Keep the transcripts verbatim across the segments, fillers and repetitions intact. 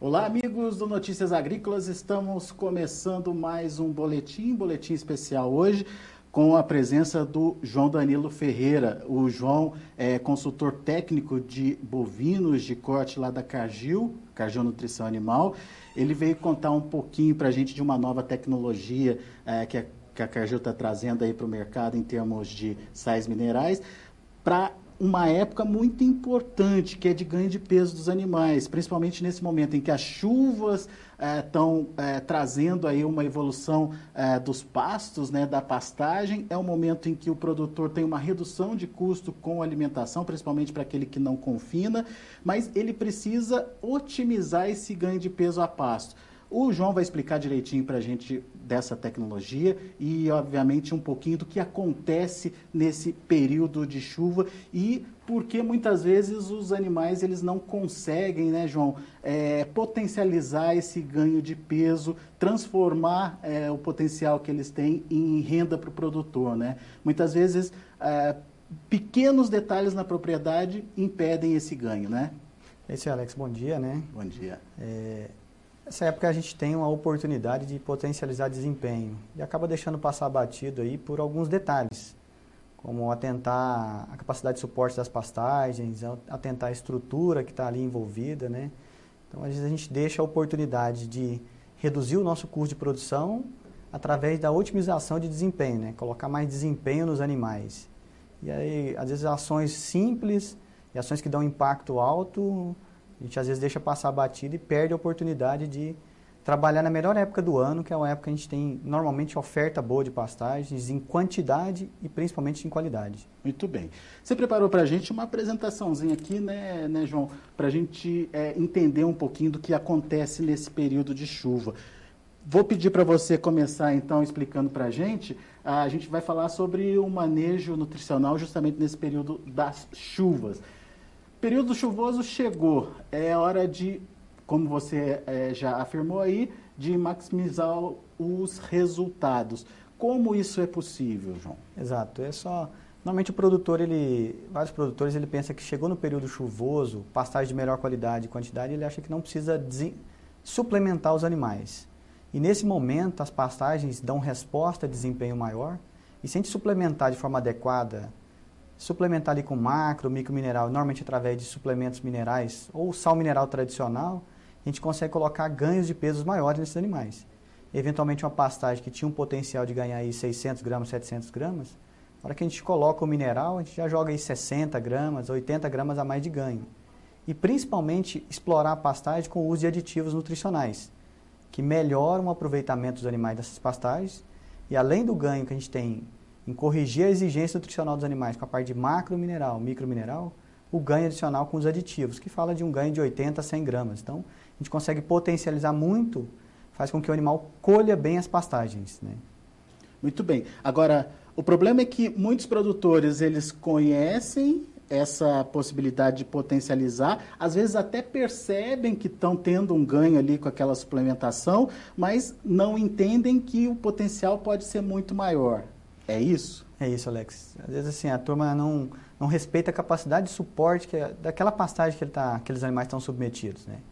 Olá, amigos do Notícias Agrícolas. Estamos começando mais um boletim, boletim especial hoje, com a presença do João Danilo Ferreira. O João é consultor técnico de bovinos de corte lá da Cargill, Cargill Nutrição Animal. Ele veio contar um pouquinho para a gente de uma nova tecnologia é, que, a, que a Cargill está trazendo aí para o mercado em termos de sais minerais, para uma época muito importante, que é de ganho de peso dos animais, principalmente nesse momento em que as chuvas estão é, é, trazendo aí uma evolução é, dos pastos, né, da pastagem. É um momento em que o produtor tem uma redução de custo com a alimentação, principalmente para aquele que não confina, mas ele precisa otimizar esse ganho de peso a pasto. O João vai explicar direitinho para a gente dessa tecnologia e, obviamente, um pouquinho do que acontece nesse período de chuva e porque muitas vezes os animais eles não conseguem, né, João, é, potencializar esse ganho de peso, transformar é, o potencial que eles têm em renda para o produtor, né? Muitas vezes, é, pequenos detalhes na propriedade impedem esse ganho, né? Esse é Alex, bom dia, né? Bom dia. É... Nessa época a gente tem uma oportunidade de potencializar desempenho e acaba deixando passar batido aí por alguns detalhes, como atentar a capacidade de suporte das pastagens, atentar a estrutura que está ali envolvida, né? Então, às vezes a gente deixa a oportunidade de reduzir o nosso custo de produção através da otimização de desempenho, né? Colocar mais desempenho nos animais. E aí, às vezes, ações simples e ações que dão impacto alto, a gente às vezes deixa passar batido e perde a oportunidade de trabalhar na melhor época do ano, que é uma época que a gente tem normalmente oferta boa de pastagens em quantidade e principalmente em qualidade. Muito bem. Você preparou para a gente uma apresentaçãozinha aqui, né, né João, para a gente é, entender um pouquinho do que acontece nesse período de chuva. Vou pedir para você começar, então, explicando para a gente. A gente vai falar sobre o manejo nutricional justamente nesse período das chuvas. Período chuvoso chegou, é hora de, como você é, já afirmou aí, de maximizar os resultados. Como isso é possível, João? Exato, é só... Normalmente o produtor, ele, vários produtores, ele pensa que chegou no período chuvoso, pastagem de melhor qualidade e quantidade, ele acha que não precisa suplementar os animais. E nesse momento as pastagens dão resposta a desempenho maior, e se a gente suplementar de forma adequada, suplementar ali com macro, micro mineral, normalmente através de suplementos minerais ou sal mineral tradicional, a gente consegue colocar ganhos de pesos maiores nesses animais. Eventualmente uma pastagem que tinha um potencial de ganhar aí seiscentos gramas, setecentos gramas, na hora que a gente coloca o mineral, a gente já joga aí sessenta gramas, oitenta gramas a mais de ganho. E principalmente explorar a pastagem com o uso de aditivos nutricionais, que melhoram o aproveitamento dos animais dessas pastagens e além do ganho que a gente tem em corrigir a exigência nutricional dos animais com a parte de macro mineral, micro mineral, o ganho adicional com os aditivos, que fala de um ganho de oitenta a cem gramas. Então, a gente consegue potencializar muito, faz com que o animal colha bem as pastagens, né? Muito bem. Agora, o problema é que muitos produtores, eles conhecem essa possibilidade de potencializar, às vezes até percebem que estão tendo um ganho ali com aquela suplementação, mas não entendem que o potencial pode ser muito maior. É isso? É isso, Alex. Às vezes assim, a turma não, não respeita a capacidade de suporte que é, daquela pastagem que ele tá, aqueles animais estão submetidos, né?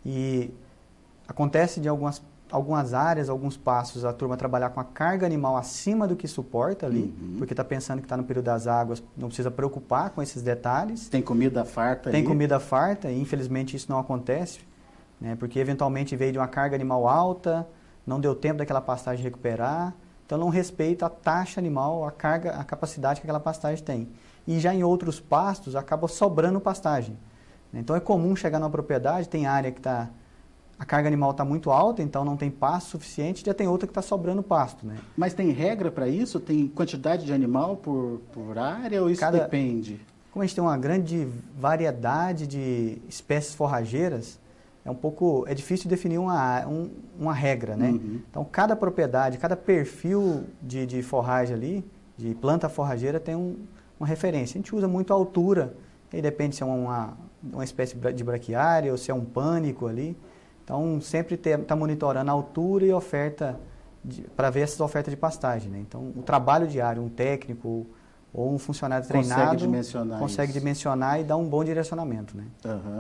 E acontece de algumas, algumas áreas, alguns passos, a turma trabalhar com a carga animal acima do que suporta ali, uhum. porque está pensando que está no período das águas, não precisa preocupar com esses detalhes. Tem comida farta Tem ali? comida farta, e infelizmente isso não acontece, né? Porque eventualmente veio de uma carga animal alta, não deu tempo daquela pastagem recuperar, então não respeita a taxa animal, a carga, a capacidade que aquela pastagem tem. E já em outros pastos acaba sobrando pastagem. Então é comum chegar numa propriedade, tem área que tá, a carga animal está muito alta, então não tem pasto suficiente, já tem outra que está sobrando pasto, né? Mas tem regra para isso? Tem quantidade de animal por, por área ou isso Cada, depende? Como a gente tem uma grande variedade de espécies forrageiras, é um pouco, é difícil definir uma, um, uma regra, né? Uhum. Então, cada propriedade, cada perfil de, de forragem ali, de planta forrageira, tem um, uma referência. A gente usa muito a altura, aí depende se é uma, uma espécie de braquiária ou se é um pânico ali. Então, sempre está monitorando a altura e oferta, para ver essas ofertas de pastagem, né? Então, o trabalho diário, um técnico ou um funcionário treinado consegue dimensionar, consegue isso. dimensionar e dar um bom direcionamento, né? Uhum.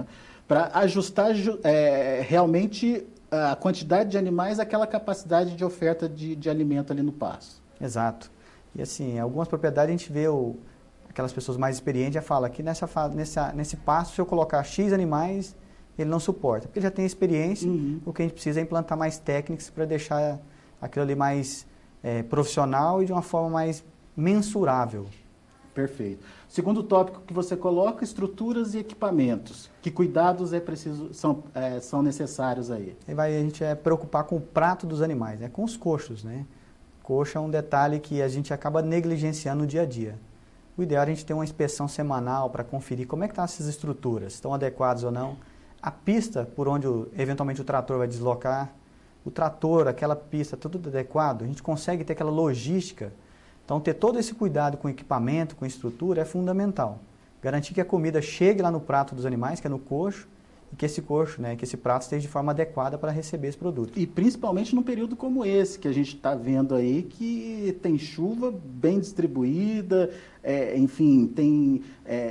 para ajustar é, realmente a quantidade de animais àquela capacidade de oferta de, de alimento ali no pasto. Exato. E assim, em algumas propriedades a gente vê o, aquelas pessoas mais experientes já falam que nessa, nessa, nesse pasto, se eu colocar X animais, ele não suporta. Porque ele já tem experiência, uhum. O que a gente precisa é implantar mais técnicas para deixar aquilo ali mais é, profissional e de uma forma mais mensurável. Perfeito. Segundo tópico que você coloca, estruturas e equipamentos. Que cuidados é preciso, são, é, são necessários aí? Aí vai, a gente é preocupar com o prato dos animais, né? Com os coxos, né? Coxa é um detalhe que a gente acaba negligenciando no dia a dia. O ideal é a gente ter uma inspeção semanal para conferir como é que estão essas estruturas, estão adequadas ou não. A pista por onde o, eventualmente o trator vai deslocar, o trator, aquela pista, tudo adequado, a gente consegue ter aquela logística. Então, ter todo esse cuidado com equipamento, com estrutura, é fundamental. Garantir que a comida chegue lá no prato dos animais, que é no coxo, e que esse coxo, né, que esse prato esteja de forma adequada para receber esse produto. E principalmente num período como esse, que a gente está vendo aí, que tem chuva bem distribuída, é, enfim, tem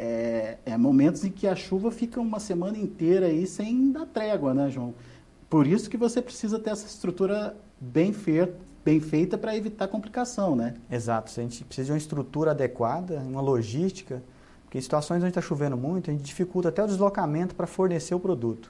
é, é, momentos em que a chuva fica uma semana inteira aí sem dar trégua, né, João? Por isso que você precisa ter essa estrutura bem feita, bem feita para evitar complicação, né? Exato. A gente precisa de uma estrutura adequada, uma logística, porque em situações onde está chovendo muito, a gente dificulta até o deslocamento para fornecer o produto.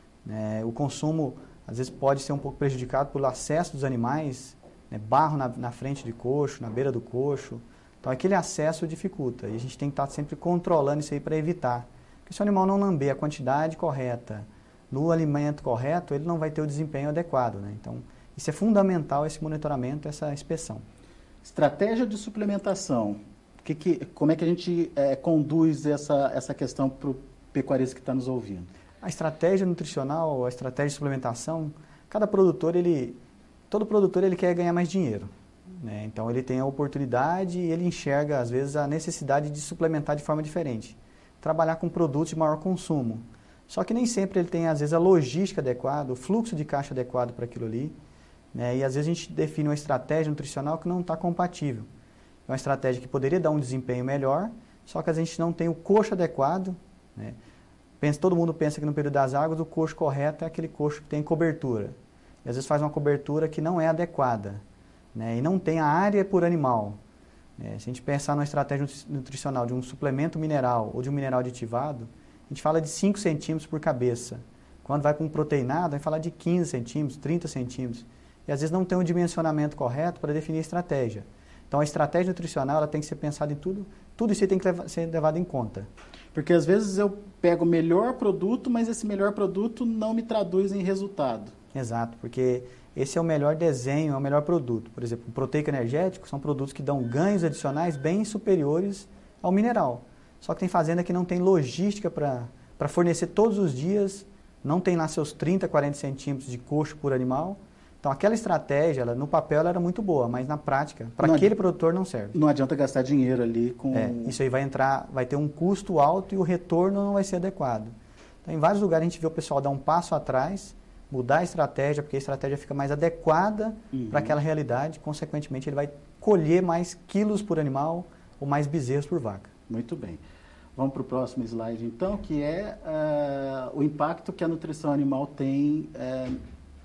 É, o consumo, às vezes, pode ser um pouco prejudicado pelo acesso dos animais, né, barro na, na frente de coxo, na beira do coxo. Então, aquele acesso dificulta. E a gente tem que estar sempre controlando isso aí para evitar. Porque se o animal não lamber a quantidade correta, no alimento correto, ele não vai ter o desempenho adequado, né? Então, isso é fundamental, esse monitoramento, essa inspeção. Estratégia de suplementação. Que, que, como é que a gente é, conduz essa, essa questão para o pecuarista que está nos ouvindo? A estratégia nutricional, a estratégia de suplementação, cada produtor, ele, todo produtor ele quer ganhar mais dinheiro, né? Então, ele tem a oportunidade e ele enxerga, às vezes, a necessidade de suplementar de forma diferente. Trabalhar com produtos de maior consumo. Só que nem sempre ele tem, às vezes, a logística adequada, o fluxo de caixa adequado para aquilo ali. Né? E às vezes a gente define uma estratégia nutricional que não está compatível. É uma estratégia que poderia dar um desempenho melhor, só que a gente não tem o coxo adequado. Né? Pensa, todo mundo pensa que no período das águas o coxo correto é aquele coxo que tem cobertura. E às vezes faz uma cobertura que não é adequada, né? E não tem a área por animal. Né? Se a gente pensar numa estratégia nutricional de um suplemento mineral ou de um mineral aditivado, a gente fala de cinco centímetros por cabeça. Quando vai para um proteinado, vai falar de quinze centímetros, trinta centímetros. E às vezes não tem um dimensionamento correto para definir a estratégia. Então a estratégia nutricional ela tem que ser pensada em tudo, tudo isso tem que levar, ser levado em conta. Porque às vezes eu pego o melhor produto, mas esse melhor produto não me traduz em resultado. Exato, porque esse é o melhor desenho, é o melhor produto. Por exemplo, o proteico energético são produtos que dão ganhos adicionais bem superiores ao mineral. Só que tem fazenda que não tem logística para para fornecer todos os dias, não tem lá seus trinta, quarenta centímetros de coxo por animal. Então, aquela estratégia, ela, no papel, ela era muito boa, mas na prática, para aquele adi- produtor não serve. Não adianta gastar dinheiro ali com... É, isso aí vai entrar, vai ter um custo alto e o retorno não vai ser adequado. Então, em vários lugares a gente vê o pessoal dar um passo atrás, mudar a estratégia, porque a estratégia fica mais adequada uhum. para aquela realidade, consequentemente ele vai colher mais quilos por animal ou mais bezerros por vaca. Muito bem. Vamos para o próximo slide, então, que é uh, o impacto que a nutrição animal tem... Uh,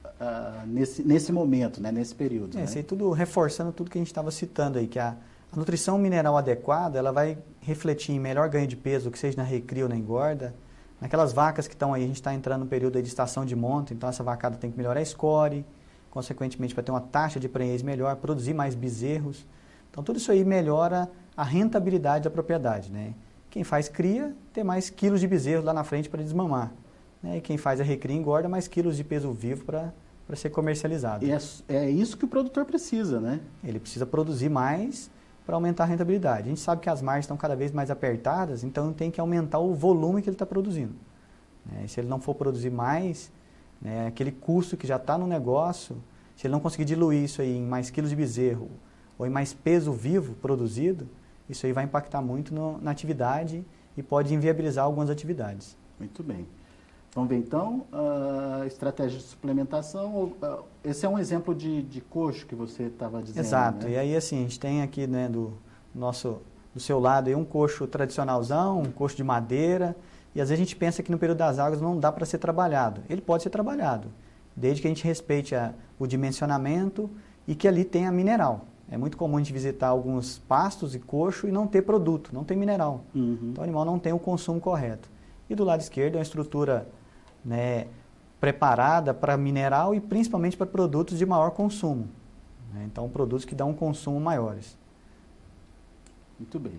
Uh, nesse, nesse momento, né, nesse período. É, né? Isso aí tudo reforçando tudo que a gente estava citando aí, que a, a nutrição mineral adequada, ela vai refletir em melhor ganho de peso, que seja na recria ou na engorda. Naquelas vacas que estão aí, a gente está entrando no período aí de estação de monta, então essa vacada tem que melhorar a score, consequentemente vai ter uma taxa de prenhez melhor, produzir mais bezerros. Então tudo isso aí melhora a rentabilidade da propriedade, né? Quem faz cria, tem mais quilos de bezerro lá na frente para desmamar. Né? E quem faz a recria engorda mais quilos de peso vivo para para ser comercializado. E é, é isso que o produtor precisa, né? Ele precisa produzir mais para aumentar a rentabilidade. A gente sabe que as margens estão cada vez mais apertadas, então tem que aumentar o volume que ele está produzindo. Né? Se ele não for produzir mais, né, aquele custo que já está no negócio, se ele não conseguir diluir isso aí em mais quilos de bezerro ou em mais peso vivo produzido, isso aí vai impactar muito no, na atividade e pode inviabilizar algumas atividades. Muito bem. Vamos ver então, a uh, estratégia de suplementação, uh, esse é um exemplo de, de coxo que você estava dizendo. Exato, né? E aí assim, a gente tem aqui, né, do, nosso, do seu lado aí um coxo tradicionalzão, um coxo de madeira, E às vezes a gente pensa que no período das águas não dá para ser trabalhado. Ele pode ser trabalhado, desde que a gente respeite a, o dimensionamento e que ali tenha mineral. É muito comum a gente visitar alguns pastos e coxo e não ter produto, não tem mineral. Uhum. Então o animal não tem o consumo correto. E do lado esquerdo é uma estrutura, né, preparada para mineral e principalmente para produtos de maior consumo. Né? Então produtos que dão um consumo maiores. Muito bem.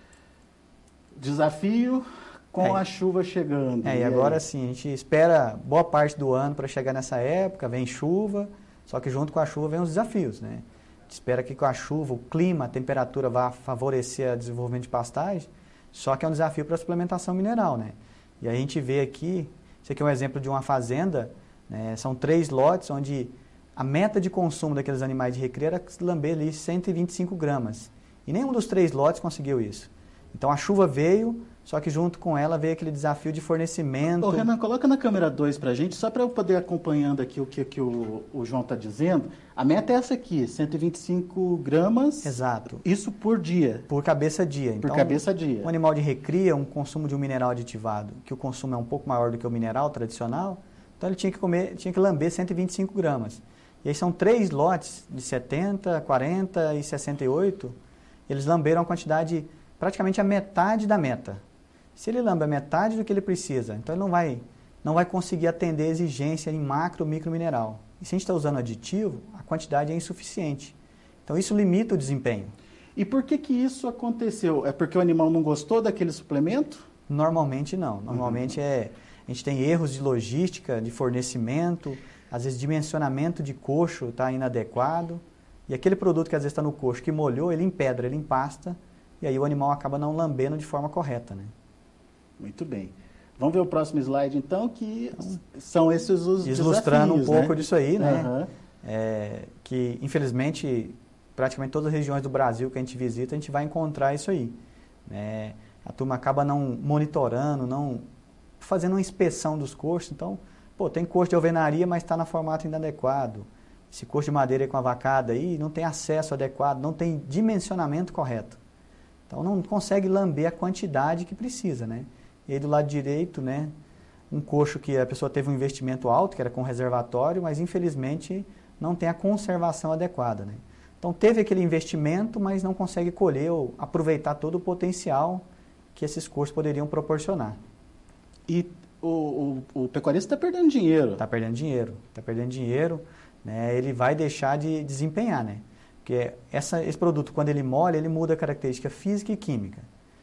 Desafio com é. a chuva chegando. É, e, e agora sim, a gente espera boa parte do ano para chegar nessa época, vem chuva, só que junto com a chuva vem os desafios, né? A gente espera que com a chuva, o clima, a temperatura vá favorecer o desenvolvimento de pastagem, só que é um desafio para a suplementação mineral, né? E a gente vê aqui, esse aqui é um exemplo de uma fazenda, né? São três lotes onde a meta de consumo daqueles animais de recria era lamber ali cento e vinte e cinco gramas. E nenhum dos três lotes conseguiu isso. Então a chuva veio, só que junto com ela veio aquele desafio de fornecimento. Ô, Renan, coloca na câmera dois para a gente, só para eu poder acompanhando aqui o que, que o, o João está dizendo. A meta é essa aqui, cento e vinte e cinco gramas. Exato. Isso por dia. Por cabeça dia. Por então, cabeça dia. Um animal de recria, um consumo de um mineral aditivado, que o consumo é um pouco maior do que o mineral tradicional, então ele tinha que comer, tinha que lamber cento e vinte e cinco gramas. E aí são três lotes de setenta, quarenta e sessenta e oito, eles lamberam a quantidade, praticamente a metade da meta. Se ele lambe a metade do que ele precisa, então ele não vai, não vai conseguir atender a exigência em macro, micro mineral. E se a gente está usando aditivo, a quantidade é insuficiente. Então isso limita o desempenho. E por que que isso aconteceu? É porque o animal não gostou daquele suplemento? Normalmente não. Normalmente uhum. é, a gente tem erros de logística, de fornecimento, às vezes dimensionamento de coxo está inadequado. E aquele produto que às vezes está no coxo que molhou, ele empedra, ele empasta, e aí o animal acaba não lambendo de forma correta, né? Muito bem. Vamos ver o próximo slide, então, que então, são esses os ilustrando desafios, um pouco né? disso aí, né? Uhum. É, que, infelizmente, praticamente todas as regiões do Brasil que a gente visita, a gente vai encontrar isso aí. Né? A turma acaba não monitorando, não fazendo uma inspeção dos coxos. Então, pô, tem coxo de alvenaria, mas está no formato inadequado. Esse coxo de madeira aí com a vacada aí não tem acesso adequado, não tem dimensionamento correto. Então, não consegue lamber a quantidade que precisa, né? E aí do lado direito, né, um coxo que a pessoa teve um investimento alto, que era com reservatório, mas infelizmente não tem a conservação adequada, né? Então teve aquele investimento, mas não consegue colher ou aproveitar todo o potencial que esses coxos poderiam proporcionar. E o, o, o pecuarista está perdendo dinheiro. Está perdendo dinheiro, está perdendo dinheiro, né? Ele vai deixar de desempenhar, né? Porque essa, esse produto, quando ele molha, ele muda a característica física e química.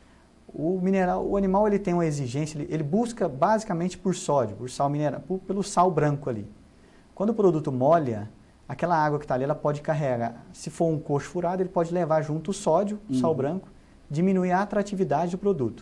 O mineral, o animal ele tem uma exigência, ele, ele busca basicamente por sódio, por sal mineral, por, pelo sal branco ali. Quando o produto molha, aquela água que está ali, ela pode carregar, se for um coxo furado, ele pode levar junto o sódio, o uhum. sal branco, diminuir a atratividade do produto.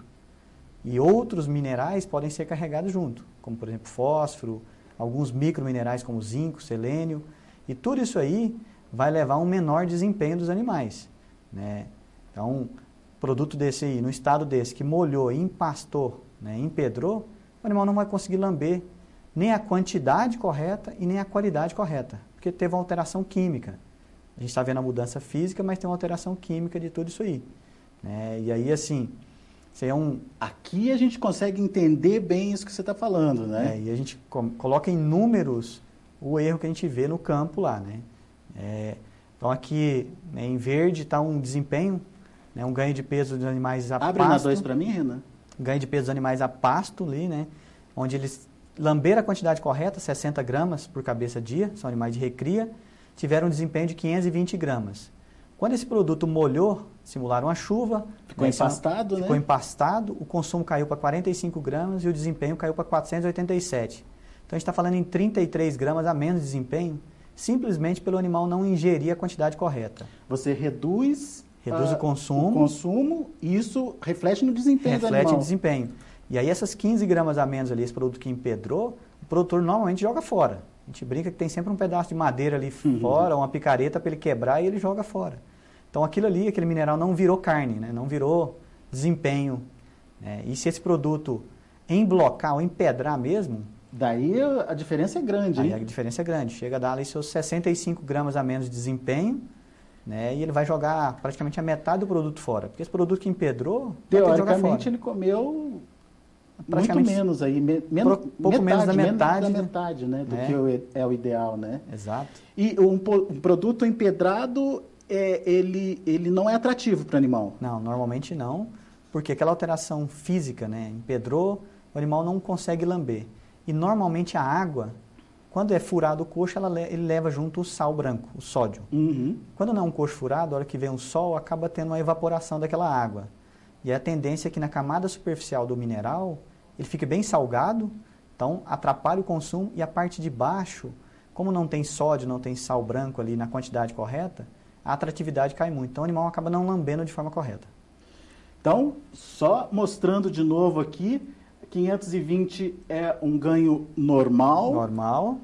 E outros minerais podem ser carregados junto, como por exemplo fósforo, alguns microminerais como zinco, selênio, e tudo isso aí vai levar a um menor desempenho dos animais, né? Então, produto desse aí, no estado desse, que molhou, empastou, né, empedrou, o animal não vai conseguir lamber nem a quantidade correta e nem a qualidade correta, porque teve uma alteração química. A gente está vendo a mudança física, mas tem uma alteração química de tudo isso aí. Né? E aí, assim, isso aí é um... Aqui a gente consegue entender bem isso que você está falando, né? É, e a gente coloca em números o erro que a gente vê no campo lá, né? É, então aqui, né, em verde está um desempenho, né, um ganho de peso dos animais a Abre pasto. na dois para mim, Renan. Ganho de peso dos animais a pasto ali, né? Onde eles lamberam a quantidade correta, sessenta gramas por cabeça dia, são animais de recria, tiveram um desempenho de quinhentos e vinte gramas. Quando esse produto molhou, simularam a chuva, ficou né, empastado, ficou né? empastado, o consumo caiu para quarenta e cinco gramas e o desempenho caiu para quatrocentos e oitenta e sete. Então a gente está falando em trinta e três gramas a menos de desempenho, simplesmente pelo animal não ingerir a quantidade correta. Você reduz, reduz uh, o consumo, o consumo e isso reflete no desempenho reflete do animal. Reflete no desempenho. E aí essas quinze gramas a menos ali, esse produto que empedrou, o produtor normalmente joga fora. A gente brinca que tem sempre um pedaço de madeira ali uhum. fora, uma picareta para ele quebrar e ele joga fora. Então aquilo ali, aquele mineral não virou carne, né? Não virou desempenho. Né? E se esse produto emblocar ou empedrar mesmo... Daí a diferença é grande, aí hein? a diferença é grande. Chega a dar ali seus sessenta e cinco gramas a menos de desempenho, né? E ele vai jogar praticamente a metade do produto fora. Porque esse produto que empedrou, teoricamente ele comeu praticamente... Muito menos aí, me, men, pouco metade, menos da metade, menos da né? metade, né, do é. que o, é o ideal, né? Exato. E um, um produto empedrado, é, ele, ele não é atrativo para o animal? Não, normalmente não, porque aquela alteração física, né, empedrou, o animal não consegue lamber. E normalmente a água, quando é furado o coxo, ela, ele leva junto o sal branco, o sódio. Uhum. Quando não é um coxo furado, a hora que vem o sol, acaba tendo uma evaporação daquela água. E a tendência é que na camada superficial do mineral, ele fique bem salgado, então atrapalha o consumo, e a parte de baixo, como não tem sódio, não tem sal branco ali na quantidade correta, a atratividade cai muito. Então o animal acaba não lambendo de forma correta. Então, só mostrando de novo aqui, quinhentos e vinte é um ganho normal. Normal.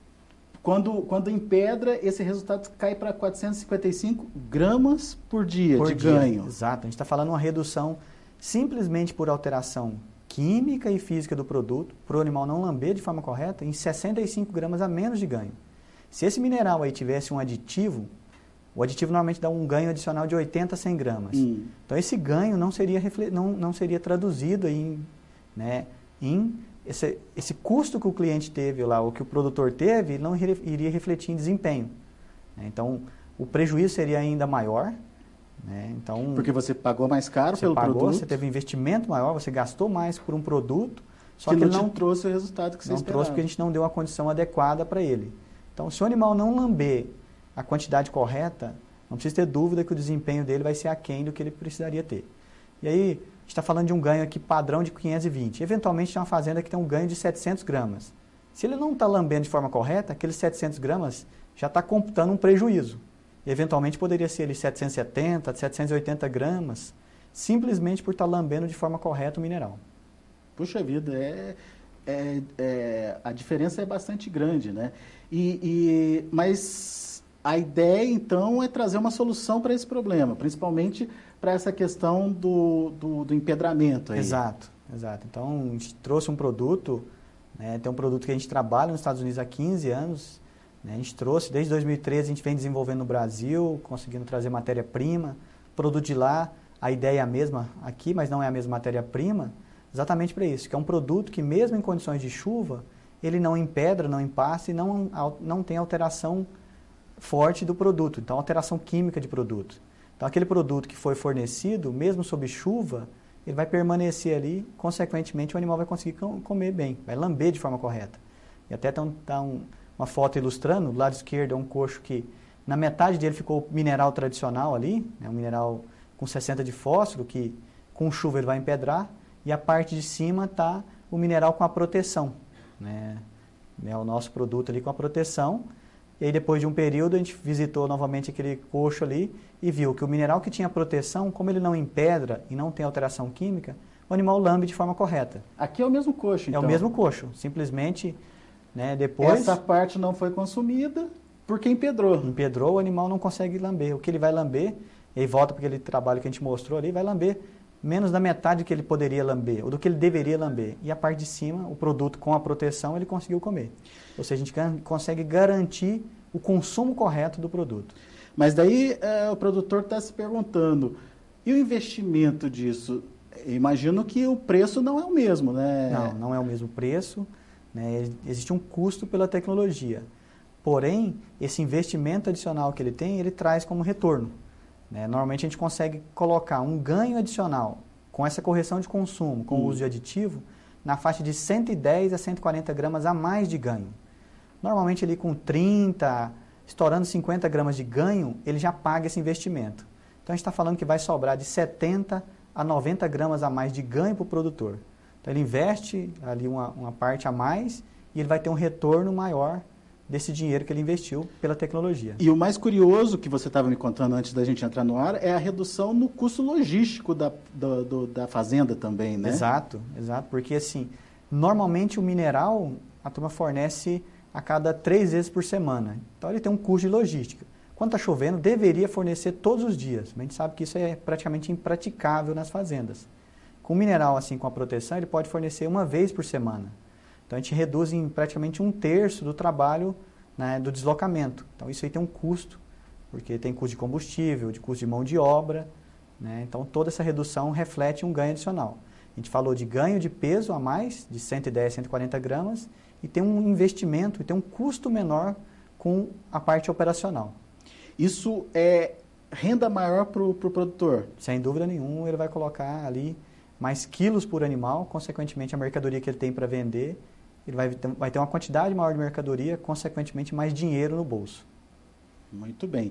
Quando, quando em pedra, esse resultado cai para quatrocentos e cinquenta e cinco gramas por dia por de dia. ganho. Exato. A gente está falando uma redução simplesmente por alteração química e física do produto, para o animal não lamber de forma correta, em sessenta e cinco gramas a menos de ganho. Se esse mineral aí tivesse um aditivo, o aditivo normalmente dá um ganho adicional de oitenta a cem gramas. Hum. Então esse ganho não seria, não, não seria traduzido em, né, em esse, esse custo que o cliente teve lá, ou que o produtor teve, não iria refletir em desempenho. Então o prejuízo seria ainda maior. Né? Então, porque você pagou mais caro você pelo pagou, produto. Você teve um investimento maior, você gastou mais por um produto, só que, que não, ele não trouxe o resultado que você não esperava. trouxe porque a gente não deu a condição adequada para ele. Então, se o animal não lamber a quantidade correta, não precisa ter dúvida que o desempenho dele vai ser aquém do que ele precisaria ter. E aí, a gente está falando de um ganho aqui padrão de quinhentos e vinte. Eventualmente, tem uma fazenda que tem um ganho de setecentos gramas. Se ele não está lambendo de forma correta, aqueles setecentos gramas já está computando um prejuízo. Eventualmente poderia ser ali setecentos e setenta, setecentos e oitenta gramas, simplesmente por estar lambendo de forma correta o mineral. Puxa vida, é, é, é, a diferença é bastante grande, né? E, e, mas a ideia, então, é trazer uma solução para esse problema, principalmente para essa questão do, do, do empedramento. Aí. Exato, exato. Então, a gente trouxe um produto, né, tem um produto que a gente trabalha nos Estados Unidos há quinze anos, a gente trouxe, desde dois mil e treze, a gente vem desenvolvendo no Brasil, conseguindo trazer matéria-prima, produto de lá, a ideia é a mesma aqui, mas não é a mesma matéria-prima, exatamente para isso, que é um produto que mesmo em condições de chuva, ele não empedra, não empassa e não, não tem alteração forte do produto, então alteração química de produto. Então aquele produto que foi fornecido, mesmo sob chuva, ele vai permanecer ali, consequentemente o animal vai conseguir comer bem, vai lamber de forma correta. E até está um, tá um uma foto ilustrando, do lado esquerdo é um coxo que na metade dele ficou mineral tradicional ali, né, um mineral com sessenta de fósforo, que com chuva ele vai empedrar, e a parte de cima está o mineral com a proteção, né, é o nosso produto ali com a proteção, e aí depois de um período a gente visitou novamente aquele coxo ali e viu que o mineral que tinha proteção, como ele não empedra e não tem alteração química, o animal lambe de forma correta. Aqui é o mesmo coxo, então? É o mesmo coxo, simplesmente... Né, depois, essa parte não foi consumida porque empedrou. Empedrou, o animal não consegue lamber. O que ele vai lamber, ele volta para aquele trabalho que a gente mostrou ali, vai lamber menos da metade do que ele poderia lamber, ou do que ele deveria lamber. E a parte de cima, o produto com a proteção, ele conseguiu comer. Ou seja, a gente consegue garantir o consumo correto do produto. Mas daí é, o produtor está se perguntando, e o investimento disso? Eu imagino que o preço não é o mesmo, né? Não, não é o mesmo preço. Né? Existe um custo pela tecnologia. Porém, esse investimento adicional que ele tem, ele traz como retorno. Né? Normalmente a gente consegue colocar um ganho adicional com essa correção de consumo, com hum. o uso de aditivo, na faixa de cento e dez a cento e quarenta gramas a mais de ganho. Normalmente ele com trinta, estourando cinquenta gramas de ganho, ele já paga esse investimento. Então a gente está falando que vai sobrar de setenta a noventa gramas a mais de ganho para o produtor. Então ele investe ali uma, uma parte a mais e ele vai ter um retorno maior desse dinheiro que ele investiu pela tecnologia. E o mais curioso que você estava me contando antes da gente entrar no ar é a redução no custo logístico da, do, do, da fazenda também, né? Exato, exato, porque assim, normalmente o mineral a turma fornece a cada três vezes por semana. Então ele tem um custo de logística. Quando está chovendo, deveria fornecer todos os dias. Mas a gente sabe que isso é praticamente impraticável nas fazendas. Com o mineral, assim, com a proteção, ele pode fornecer uma vez por semana. Então, a gente reduz em praticamente um terço do trabalho, né, do deslocamento. Então, isso aí tem um custo, porque tem custo de combustível, de custo de mão de obra. Né? Então, toda essa redução reflete um ganho adicional. A gente falou de ganho de peso a mais, de cento e dez, cento e quarenta gramas, e tem um investimento, e tem um custo menor com a parte operacional. Isso é renda maior para o pro produtor? Sem dúvida nenhuma, ele vai colocar ali mais quilos por animal, consequentemente a mercadoria que ele tem para vender, ele vai ter, vai ter uma quantidade maior de mercadoria, consequentemente mais dinheiro no bolso. Muito bem.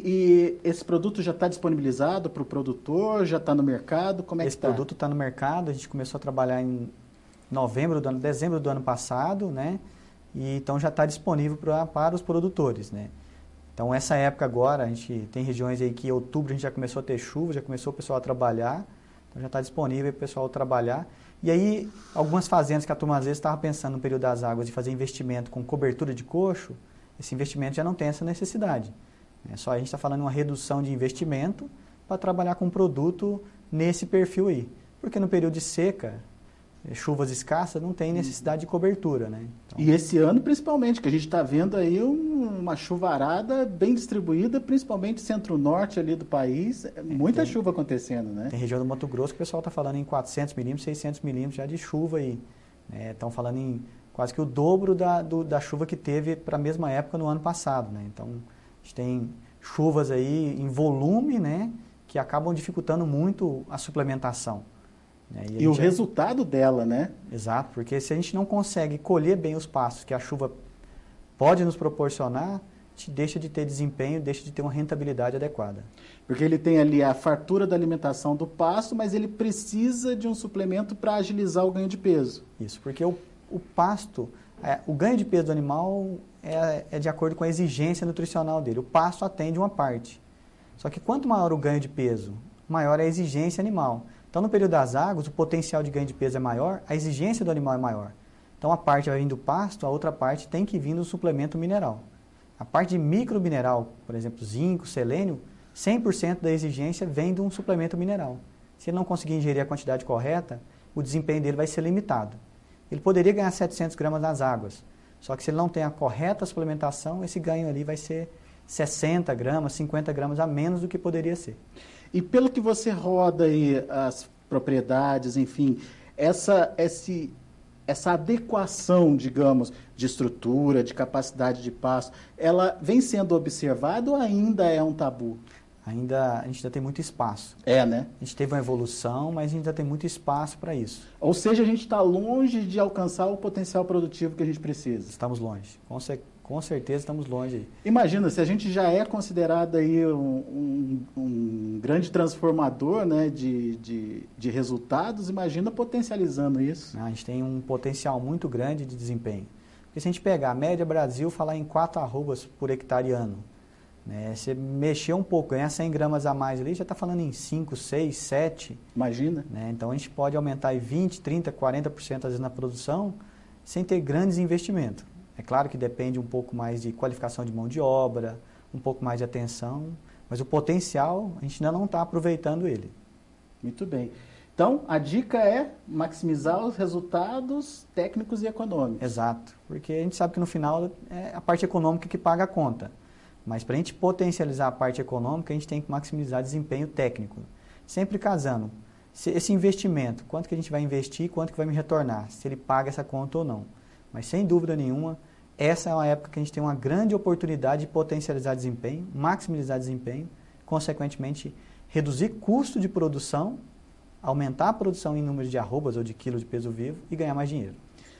E, e esse produto já está disponibilizado para o produtor? Já está no mercado? Como é esse que está? Esse produto está no mercado, a gente começou a trabalhar em novembro do ano, dezembro do ano passado, né? E então já está disponível pra, para os produtores, né? Então essa época agora, a gente tem regiões aí que em outubro a gente já começou a ter chuva, já começou o pessoal a trabalhar, então já está disponível para o pessoal trabalhar. E aí, algumas fazendas que a turma às vezes estava pensando no período das águas de fazer investimento com cobertura de coxo, esse investimento já não tem essa necessidade. É só a gente está falando de uma redução de investimento para trabalhar com um produto nesse perfil aí. Porque no período de seca, chuvas escassas, não tem necessidade de cobertura, né? Então, e esse ano principalmente, que a gente está vendo aí um, uma chuvarada bem distribuída, principalmente centro-norte ali do país, muita tem, chuva acontecendo, né? Tem região do Mato Grosso que o pessoal está falando em quatrocentos milímetros, seiscentos milímetros já de chuva aí. Estão né? falando em quase que o dobro da, do, da chuva que teve para a mesma época no ano passado, né? Então, a gente tem chuvas aí em volume, né? Que acabam dificultando muito a suplementação. Né? E, e o já... resultado dela, né? Exato, porque se a gente não consegue colher bem os pastos que a chuva pode nos proporcionar, a gente deixa de ter desempenho, deixa de ter uma rentabilidade adequada. Porque ele tem ali a fartura da alimentação do pasto, mas ele precisa de um suplemento para agilizar o ganho de peso. Isso, porque o, o pasto, é, o ganho de peso do animal é, é de acordo com a exigência nutricional dele. O pasto atende uma parte. Só que quanto maior o ganho de peso, maior é a exigência animal. Então, no período das águas, o potencial de ganho de peso é maior, a exigência do animal é maior. Então, a parte vai vir do pasto, a outra parte tem que vir do suplemento mineral. A parte de micromineral, por exemplo, zinco, selênio, cem por cento da exigência vem de um suplemento mineral. Se ele não conseguir ingerir a quantidade correta, o desempenho dele vai ser limitado. Ele poderia ganhar setecentos gramas nas águas, só que se ele não tem a correta suplementação, esse ganho ali vai ser sessenta gramas, cinquenta gramas a menos do que poderia ser. E pelo que você roda aí as propriedades, enfim, essa, esse, essa adequação, digamos, de estrutura, de capacidade de pasto, ela vem sendo observada ou ainda é um tabu? Ainda, a gente ainda tem muito espaço. É, né? A gente teve uma evolução, mas ainda tem muito espaço para isso. Ou seja, a gente está longe de alcançar o potencial produtivo que a gente precisa. Estamos longe. Com certeza. Com certeza estamos longe. Imagina, se a gente já é considerado aí um, um, um grande transformador, né, de, de, de resultados, imagina potencializando isso. A gente tem um potencial muito grande de desempenho. Porque se a gente pegar a média Brasil, falar em quatro arrobas por hectare ano, né, você mexer um pouco, ganhar cem gramas a mais ali, já está falando em cinco, seis, sete. Imagina. Né, então a gente pode aumentar em vinte, trinta, quarenta por cento às vezes na produção, sem ter grandes investimentos. É claro que depende um pouco mais de qualificação de mão de obra, um pouco mais de atenção, mas o potencial, a gente ainda não está aproveitando ele. Muito bem. Então, a dica é maximizar os resultados técnicos e econômicos. Exato, porque a gente sabe que no final é a parte econômica que paga a conta. Mas para a gente potencializar a parte econômica, a gente tem que maximizar desempenho técnico. Sempre casando. Esse investimento, quanto que a gente vai investir, quanto que vai me retornar, se ele paga essa conta ou não. Mas, sem dúvida nenhuma, essa é uma época que a gente tem uma grande oportunidade de potencializar desempenho, maximizar desempenho, consequentemente, reduzir custo de produção, aumentar a produção em número de arrobas ou de quilos de peso vivo e ganhar mais dinheiro.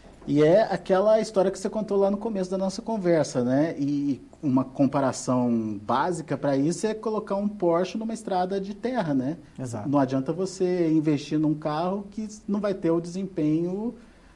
E é aquela história que você contou lá no começo da nossa conversa, né? E uma comparação básica para isso é colocar um Porsche numa estrada de terra, né? Exato. Não adianta você investir num carro que não vai ter o desempenho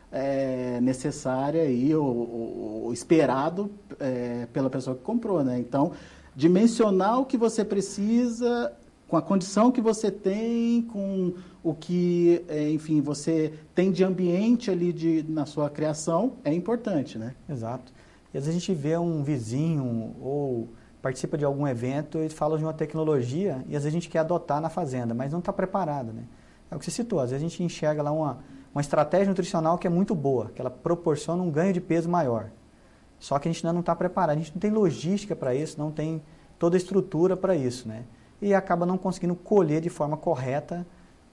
É, necessária aí, ou, ou, ou esperado é, pela pessoa que comprou, né? Então, dimensionar o que você precisa, com a condição que você tem, com o que, é, enfim, você tem de ambiente ali de, na sua criação, é importante, né? Exato. E às vezes a gente vê um vizinho ou participa de algum evento e fala de uma tecnologia e às vezes a gente quer adotar na fazenda, mas não está preparado, né? É o que você citou, às vezes a gente enxerga lá uma uma estratégia nutricional que é muito boa, que ela proporciona um ganho de peso maior. Só que a gente ainda não está preparado, a gente não tem logística para isso, não tem toda a estrutura para isso, né? E acaba não conseguindo colher de forma correta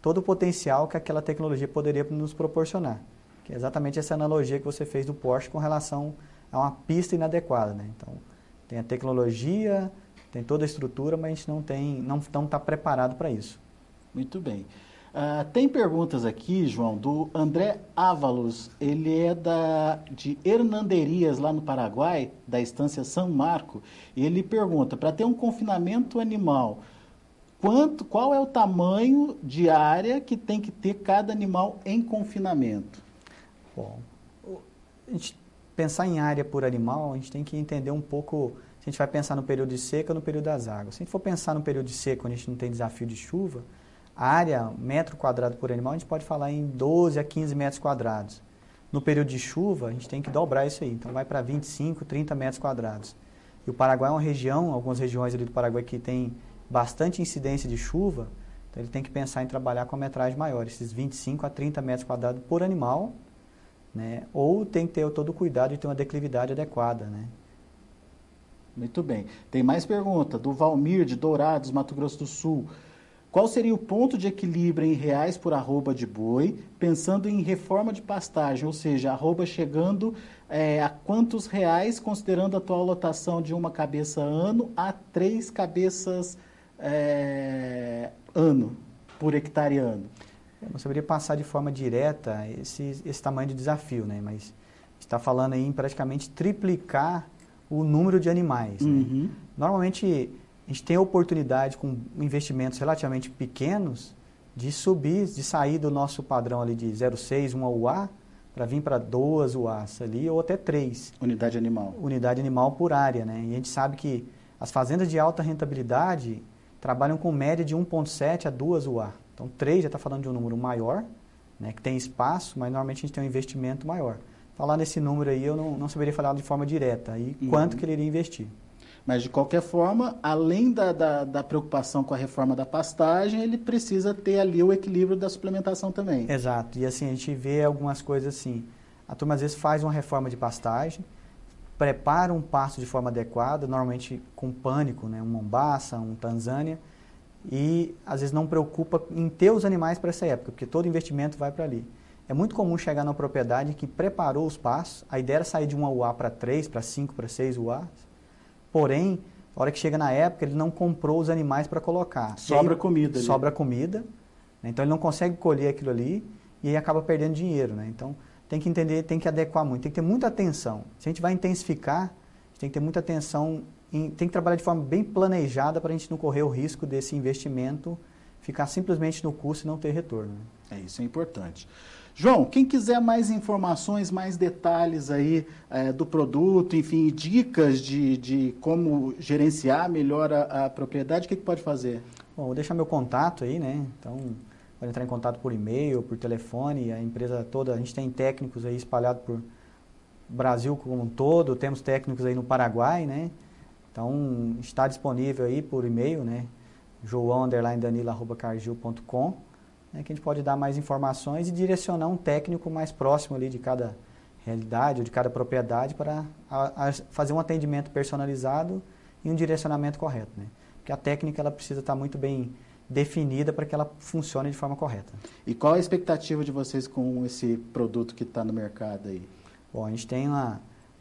todo o potencial que aquela tecnologia poderia nos proporcionar. Que é exatamente essa analogia que você fez do Porsche com relação a uma pista inadequada, né? Então, tem a tecnologia, tem toda a estrutura, mas a gente não tem, não está preparado para isso. Muito bem. Uh, tem perguntas aqui, João, do André Ávalos. Ele é da, de Hernanderias, lá no Paraguai, da estância São Marco. E ele pergunta, para ter um confinamento animal, quanto, qual é o tamanho de área que tem que ter cada animal em confinamento? Bom, a gente pensar em área por animal, a gente tem que entender um pouco, se a gente vai pensar no período de seca ou no período das águas. Se a gente for pensar no período de seca, onde a gente não tem desafio de chuva, a área, metro quadrado por animal, a gente pode falar em doze a quinze metros quadrados. No período de chuva, a gente tem que dobrar isso aí. Então, vai para vinte e cinco, trinta metros quadrados. E o Paraguai é uma região, algumas regiões ali do Paraguai que tem bastante incidência de chuva, então ele tem que pensar em trabalhar com a metragem maior, esses vinte e cinco a trinta metros quadrados por animal, né? Ou tem que ter todo o cuidado de ter uma declividade adequada, né? Muito bem. Tem mais pergunta, do Valmir, de Dourados, Mato Grosso do Sul. Qual seria o ponto de equilíbrio em reais por arroba de boi, pensando em reforma de pastagem, ou seja, arroba chegando é, a quantos reais, considerando a atual lotação de uma cabeça ano a três cabeças é, ano, por hectare ano? Eu não saberia passar de forma direta esse, esse tamanho de desafio, né? Mas a gente está falando aí em praticamente triplicar o número de animais. Uhum. Né? Normalmente, a gente tem a oportunidade, com investimentos relativamente pequenos, de subir, de sair do nosso padrão ali de zero vírgula seis, uma U A, para vir para duas U As ali, ou até três. Unidade animal. Unidade animal por área, né? E a gente sabe que as fazendas de alta rentabilidade trabalham com média de um vírgula sete a duas U A. Então, três já está falando de um número maior, né, que tem espaço, mas normalmente a gente tem um investimento maior. Falar nesse número aí, eu não, não saberia falar de forma direta, aí uhum. quanto que ele iria investir. Mas, de qualquer forma, além da, da, da preocupação com a reforma da pastagem, ele precisa ter ali o equilíbrio da suplementação também. Exato. E assim, a gente vê algumas coisas assim. A turma às vezes faz uma reforma de pastagem, prepara um pasto de forma adequada, normalmente com pânico, né, um Mombaça, um Tanzânia, e às vezes não preocupa em ter os animais para essa época, porque todo investimento vai para ali. É muito comum chegar na propriedade que preparou os pastos, a ideia era sair de uma U A para três, para cinco, para seis U As, porém, a hora que chega na época, ele não comprou os animais para colocar. Sobra aí, comida. Ali. Sobra comida, né? Então ele não consegue colher aquilo ali e aí acaba perdendo dinheiro, né? Então tem que entender, tem que adequar muito, tem que ter muita atenção. Se a gente vai intensificar, a gente tem que ter muita atenção, em, tem que trabalhar de forma bem planejada para a gente não correr o risco desse investimento ficar simplesmente no custo e não ter retorno. Né? É, isso é importante. João, quem quiser mais informações, mais detalhes aí é, do produto, enfim, dicas de, de como gerenciar melhor a, a propriedade, o que, que pode fazer? Bom, vou deixar meu contato aí, né? Então, pode entrar em contato por e-mail, por telefone, a empresa toda, a gente tem técnicos aí espalhados por Brasil como um todo, temos técnicos aí no Paraguai, né? Então, está disponível aí por e-mail, né? joão underline danilo arroba cargill ponto com, né, que a gente pode dar mais informações e direcionar um técnico mais próximo ali de cada realidade ou de cada propriedade para a, a fazer um atendimento personalizado e um direcionamento correto, né? Porque a técnica ela precisa estar muito bem definida para que ela funcione de forma correta. E qual a expectativa de vocês com esse produto que está no mercado aí? Bom, a gente tem uma,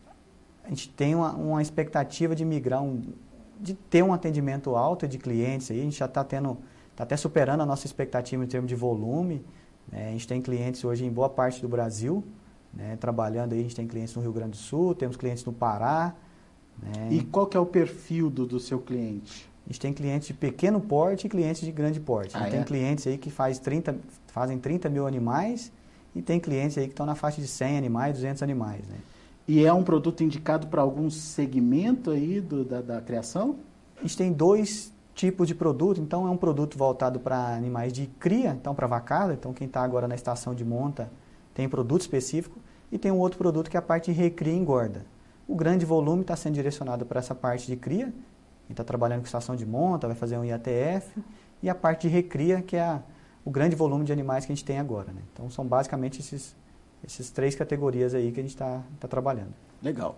a gente tem uma, uma expectativa de migrar um de ter um atendimento alto de clientes aí, a gente já está tendo, está até superando a nossa expectativa em termos de volume, né? A gente tem clientes hoje em boa parte do Brasil, né? Trabalhando aí, a gente tem clientes no Rio Grande do Sul, temos clientes no Pará. Né? E qual que é o perfil do, do seu cliente? A gente tem clientes de pequeno porte e clientes de grande porte. Ah, tem é? clientes aí que faz trinta, fazem trinta mil animais e tem clientes aí que estão na faixa de cem animais, duzentos animais, né? E é um produto indicado para algum segmento aí do, da, da criação? A gente tem dois tipos de produto. Então, é um produto voltado para animais de cria, então para vacada. Então, quem está agora na estação de monta tem produto específico. E tem um outro produto que é a parte de recria e engorda. O grande volume está sendo direcionado para essa parte de cria. A gente está trabalhando com estação de monta, vai fazer um I A T F. E a parte de recria, que é a, o grande volume de animais que a gente tem agora, né? Então, são basicamente esses... Essas três categorias aí que a gente está tá trabalhando. Legal.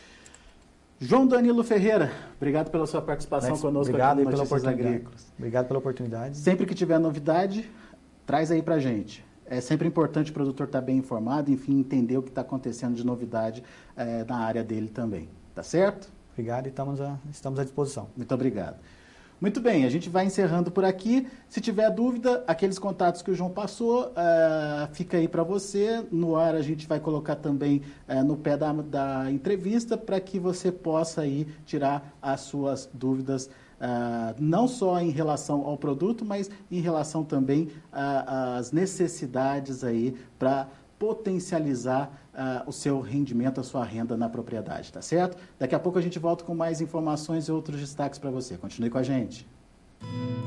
João Danilo Ferreira, obrigado pela sua participação Alex, conosco obrigado aqui no pela Notícias oportunidade. Agrícolas. Obrigado pela oportunidade. Sempre que tiver novidade, traz aí para a gente. É sempre importante o produtor estar bem informado, enfim, entender o que está acontecendo de novidade é, na área dele também. Tá certo? Obrigado e estamos, a, estamos à disposição. Muito obrigado. Muito bem, a gente vai encerrando por aqui. Se tiver dúvida, aqueles contatos que o João passou, uh, fica aí para você. No ar a gente vai colocar também uh, no pé da, da entrevista para que você possa aí tirar as suas dúvidas, uh, não só em relação ao produto, mas em relação também às necessidades aí para potencializar uh, o seu rendimento, a sua renda na propriedade, tá certo? Daqui a pouco a gente volta com mais informações e outros destaques para você. Continue com a gente.